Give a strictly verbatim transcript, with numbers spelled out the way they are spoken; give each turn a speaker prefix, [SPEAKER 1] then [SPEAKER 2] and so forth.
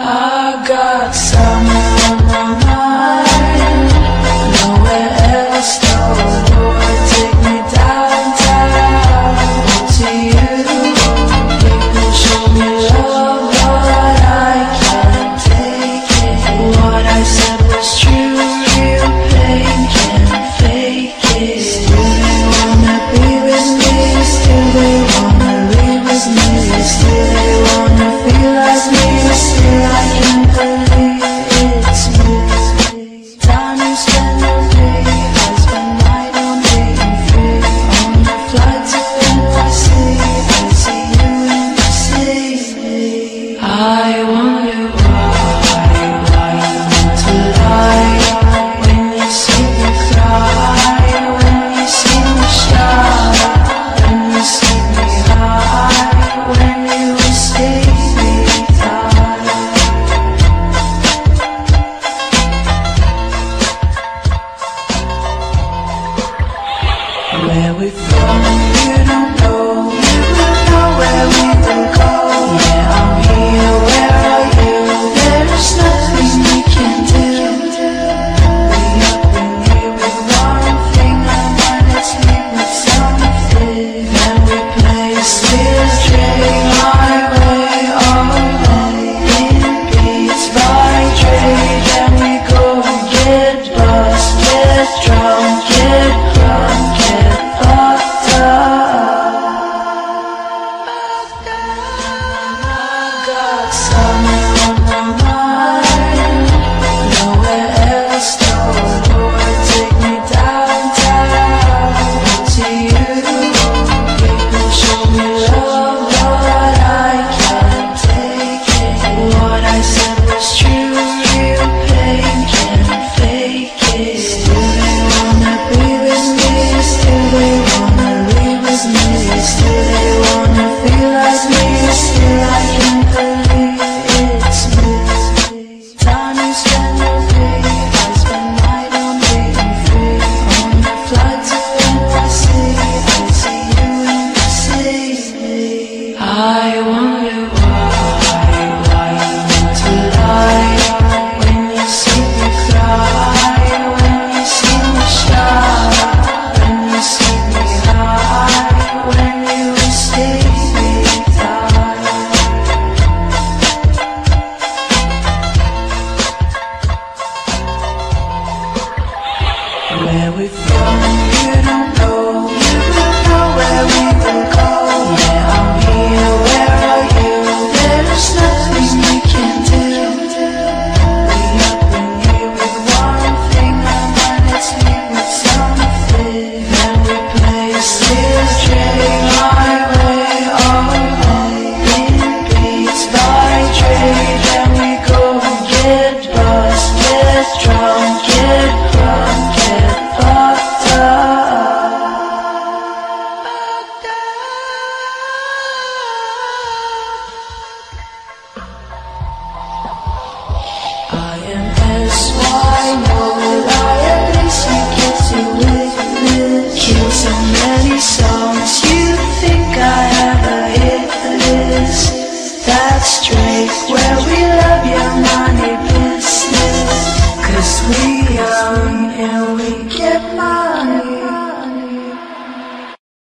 [SPEAKER 1] I got summer on my mind, nowhere else to go. Take me downtown to you. People show me love, but I can't take it. What I said was true, real pain can't fake it. Still they wanna be with me, still they wanna live with me, still they wanna feel like me, still I can't believe it's me. Time you spend all day, I spend night on being free. On the flight to N Y C, I see you and you see me. I want